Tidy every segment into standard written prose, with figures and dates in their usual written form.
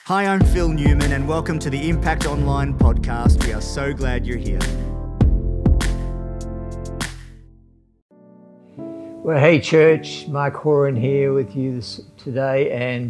Hi, I'm Phil Newman and welcome to the Impact Online podcast. We are so glad you're here. Well, hey church, Mark Horan here with you today, and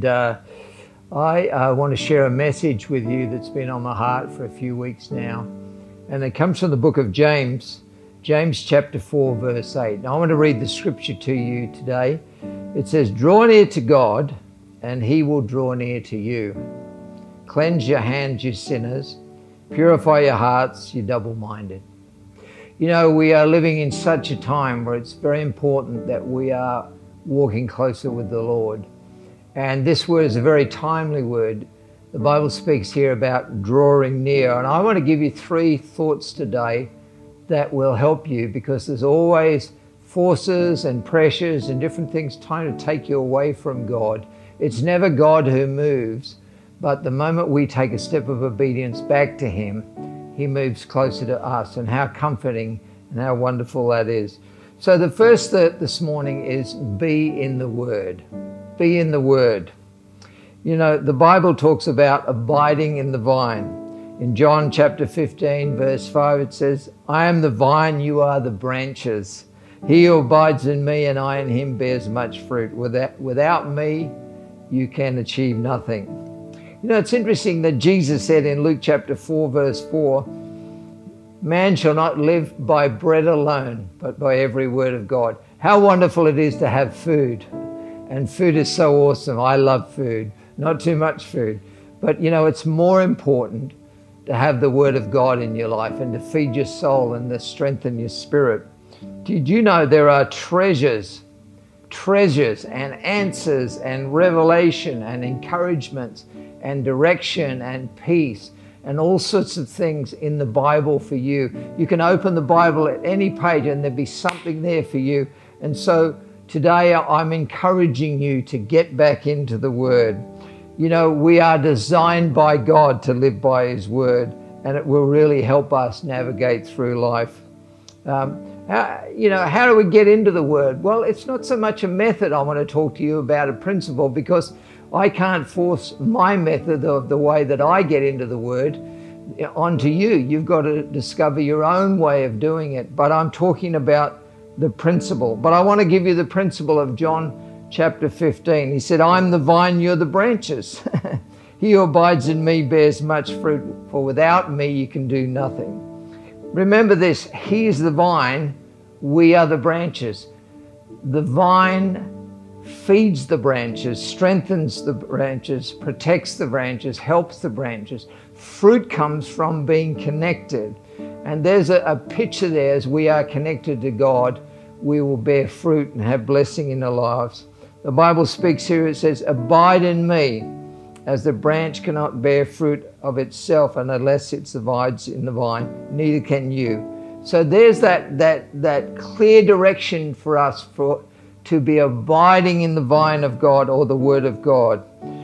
I want to share a message with you that's been on my heart for a few weeks now, and it comes from the book of James chapter 4 verse 8. Now I want to read the scripture to you today. It says, "Draw near to God and he will draw near to you. Cleanse your hands, you sinners. Purify your hearts, you double-minded." You know, we are living in such a time where it's very important that we are walking closer with the Lord. And this word is a very timely word. The Bible speaks here about drawing near. And I want to give you 3 thoughts today that will help you, because there's always forces and pressures and different things trying to take you away from God. It's never God who moves, but the moment we take a step of obedience back to Him, He moves closer to us, and how comforting and how wonderful that is. So the first thought this morning is be in the Word. Be in the Word. You know, the Bible talks about abiding in the vine. In John chapter 15, verse 5, it says, "I am the vine, you are the branches. He who abides in me and I in him bears much fruit. Without me, you can achieve nothing." You know, it's interesting that Jesus said in Luke chapter 4, verse 4, "Man shall not live by bread alone, but by every word of God." How wonderful it is to have food. And food is so awesome. I love food. Not too much food. But, you know, it's more important to have the Word of God in your life and to feed your soul and to strengthen your spirit. Did you know there are treasures and answers and revelation and encouragements and direction and peace and all sorts of things in the Bible for you? You can open the Bible at any page and there'll be something there for you. And so today I'm encouraging you to get back into the Word. You know, we are designed by God to live by His Word, and it will really help us navigate through life. How do we get into the Word? Well, it's not so much a method. I want to talk to you about a principle, because I can't force my method of the way that I get into the Word onto you. You've got to discover your own way of doing it. But I'm talking about the principle. But I want to give you the principle of John chapter 15. He said, "I'm the vine, you're the branches. He who abides in me bears much fruit, for without me you can do nothing." Remember this, He is the vine, we are the branches. The vine feeds the branches, strengthens the branches, protects the branches, helps the branches. Fruit comes from being connected. And there's a picture there. As we are connected to God, we will bear fruit and have blessing in our lives. The Bible speaks here, it says, "Abide in me, as the branch cannot bear fruit of itself unless it abides in the vine, neither can you." So there's that clear direction for us to be abiding in the vine of God, or the Word of God.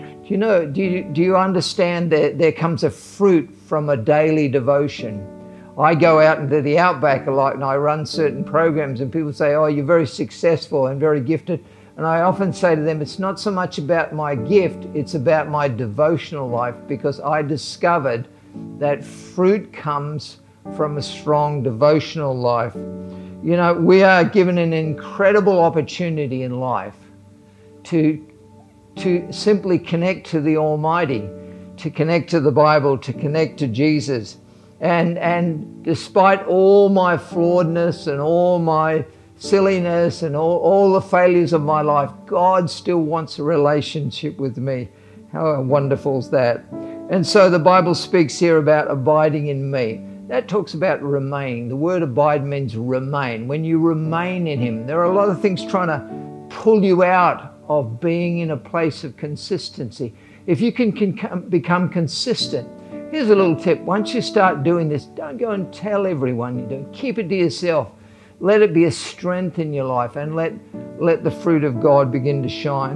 Do you understand that there comes a fruit from a daily devotion? I go out into the outback a lot and I run certain programs, and people say, "Oh, you're very successful and very gifted." And I often say to them, it's not so much about my gift, it's about my devotional life, because I discovered that fruit comes from a strong devotional life. You know, we are given an incredible opportunity in life to simply connect to the Almighty, to connect to the Bible, to connect to Jesus. And despite all my flawedness and all my silliness and all the failures of my life, God still wants a relationship with me. How wonderful is that? And so the Bible speaks here about abiding in me. That talks about remaining. The word abide means remain. When you remain in Him, there are a lot of things trying to pull you out of being in a place of consistency. If you can become consistent, here's a little tip. Once you start doing this, don't go and tell everyone you do. Keep it to yourself. Let it be a strength in your life, and let the fruit of God begin to shine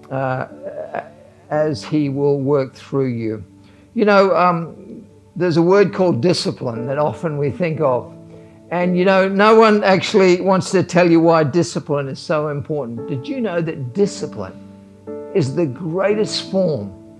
as He will work through you. You know, there's a word called discipline that often we think of. And you know, no one actually wants to tell you why discipline is so important. Did you know that discipline is the greatest form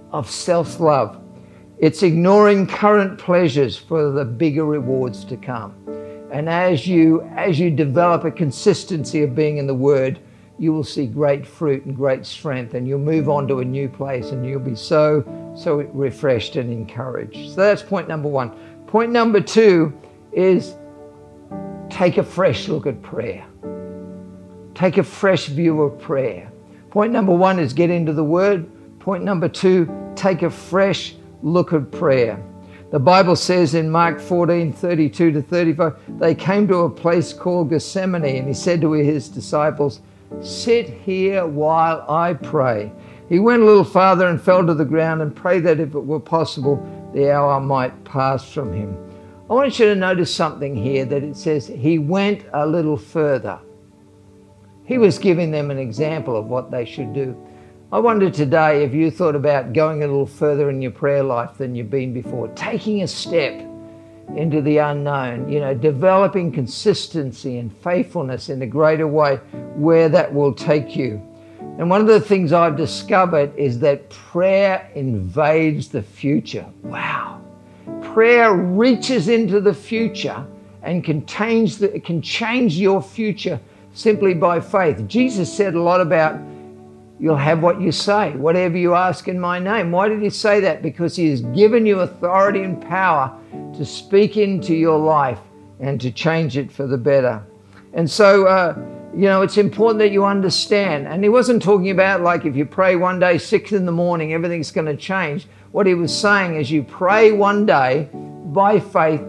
of self-love. It's ignoring current pleasures for the bigger rewards to come. And as you develop a consistency of being in the Word, you will see great fruit and great strength, and you'll move on to a new place, and you'll be so refreshed and encouraged. So that's point number one. Point number two is take a fresh look at prayer. Take a fresh view of prayer. Point number one is get into the Word. Point number two, take a fresh look at prayer. The Bible says in Mark 14:32-35, they came to a place called Gethsemane, and he said to his disciples, "Sit here while I pray." He went a little farther and fell to the ground and prayed that if it were possible, the hour might pass from him. I want you to notice something here, that it says he went a little further. He was giving them an example of what they should do. I wonder today if you thought about going a little further in your prayer life than you've been before, taking a step into the unknown, developing consistency and faithfulness in a greater way, where that will take you. And one of the things I've discovered is that prayer invades the future. Wow. Prayer reaches into the future and can change your future simply by faith. Jesus said a lot about, you'll have what you say, whatever you ask in my name. Why did he say that? Because he has given you authority and power to speak into your life and to change it for the better. And so, it's important that you understand. And he wasn't talking about like if you pray one day, 6 a.m, everything's going to change. What he was saying is you pray one day by faith,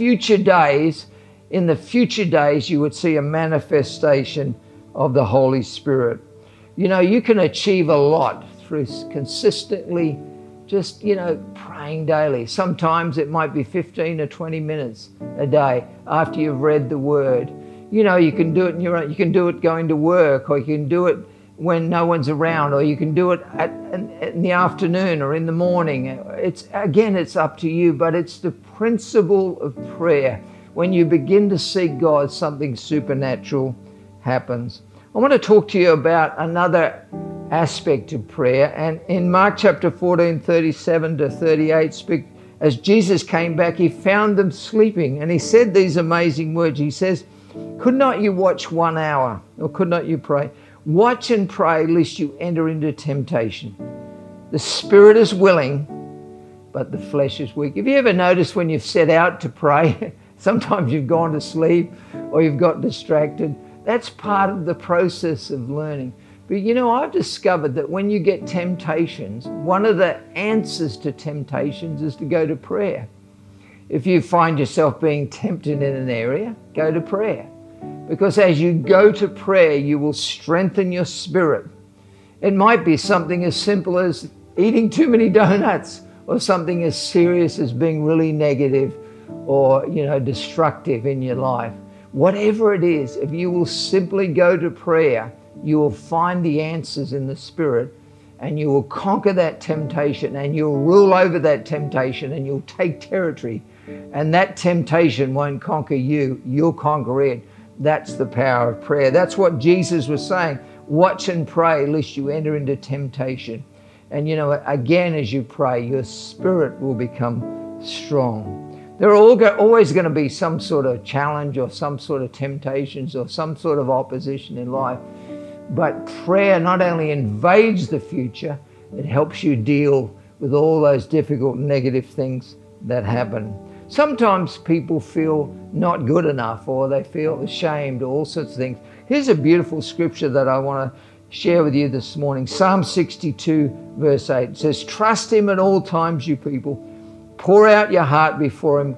in the future days, you would see a manifestation of the Holy Spirit. You can achieve a lot through consistently just, praying daily. Sometimes it might be 15 or 20 minutes a day after you've read the Word. You can do it you can do it going to work, or you can do it when no one's around, or you can do it in the afternoon or in the morning. It's up to you, but it's the principle of prayer. When you begin to seek God, something supernatural happens. I want to talk to you about another aspect of prayer. And in Mark chapter 14:37-38, as Jesus came back, he found them sleeping. And he said these amazing words. He says, "Could not you watch 1 hour? Or could not you pray? Watch and pray, lest you enter into temptation. The spirit is willing, but the flesh is weak." Have you ever noticed when you've set out to pray, sometimes you've gone to sleep or you've got distracted? That's part of the process of learning. But I've discovered that when you get temptations, one of the answers to temptations is to go to prayer. If you find yourself being tempted in an area, go to prayer. Because as you go to prayer, you will strengthen your spirit. It might be something as simple as eating too many donuts, or something as serious as being really negative or, destructive in your life. Whatever it is, if you will simply go to prayer, you will find the answers in the Spirit, and you will conquer that temptation, and you'll rule over that temptation, and you'll take territory. And that temptation won't conquer you, you'll conquer it. That's the power of prayer. That's what Jesus was saying. Watch and pray lest you enter into temptation. And again, as you pray, your spirit will become strong. There are always going to be some sort of challenge or some sort of temptations or some sort of opposition in life. But prayer not only invades the future, it helps you deal with all those difficult negative things that happen. Sometimes people feel not good enough, or they feel ashamed, or all sorts of things. Here's a beautiful scripture that I want to share with you this morning. Psalm 62 verse 8. It says, "Trust him at all times, you people. Pour out your heart before him.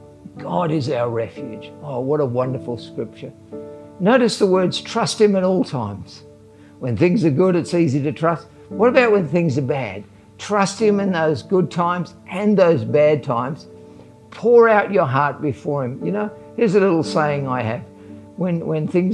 God is our refuge." Oh, what a wonderful scripture. Notice the words, trust him at all times. When things are good, it's easy to trust. What about when things are bad? Trust him in those good times and those bad times. Pour out your heart before him. Here's a little saying I have. When things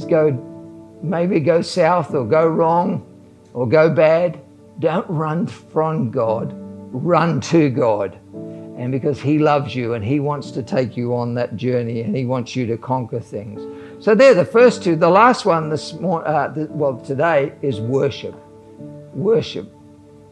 maybe go south or go wrong or go bad, don't run from God. Run to God. And because he loves you and he wants to take you on that journey, and he wants you to conquer things. So they're the first two. The last one today is worship. Worship.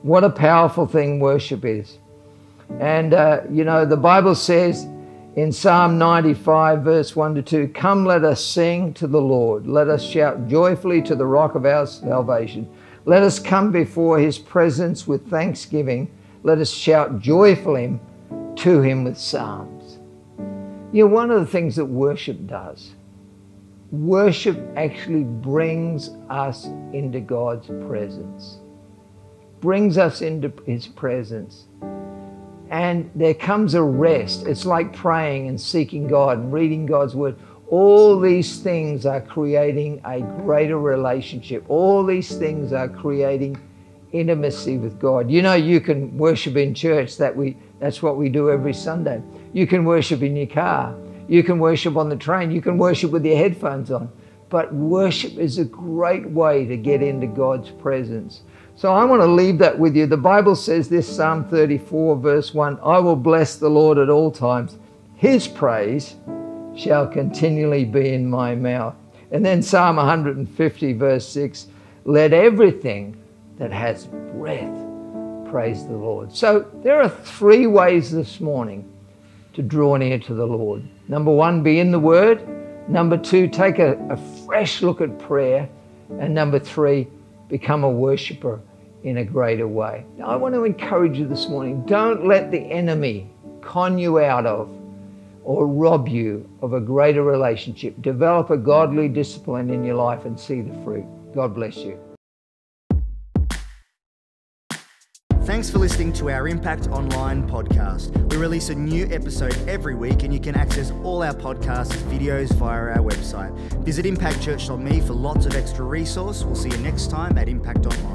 What a powerful thing worship is. And, the Bible says in Psalm 95, verse 1 to 2, "Come, let us sing to the Lord. Let us shout joyfully to the rock of our salvation. Let us come before his presence with thanksgiving. Let us shout joyfully to him with psalms." One of the things that worship does, worship actually brings us into God's presence, brings us into his presence. And there comes a rest. It's like praying and seeking God and reading God's word. All these things are creating a greater relationship. All these things are creating intimacy with God. You can worship in church. That's what we do every Sunday. You can worship in your car. You can worship on the train. You can worship with your headphones on. But worship is a great way to get into God's presence. So I want to leave that with you. The Bible says this, Psalm 34, verse 1, "I will bless the Lord at all times. His praise shall continually be in my mouth." And then Psalm 150, verse 6, "Let everything that has breath praise the Lord." So there are 3 ways this morning to draw near to the Lord. Number 1, be in the Word. Number 2, take a fresh look at prayer. And number 3, become a worshiper in a greater way. Now, I want to encourage you this morning, don't let the enemy con you out of or rob you of a greater relationship. Develop a godly discipline in your life and see the fruit. God bless you. Thanks for listening to our Impact Online podcast. We release a new episode every week and you can access all our podcasts, videos via our website. Visit impactchurch.me for lots of extra resource. We'll see you next time at Impact Online.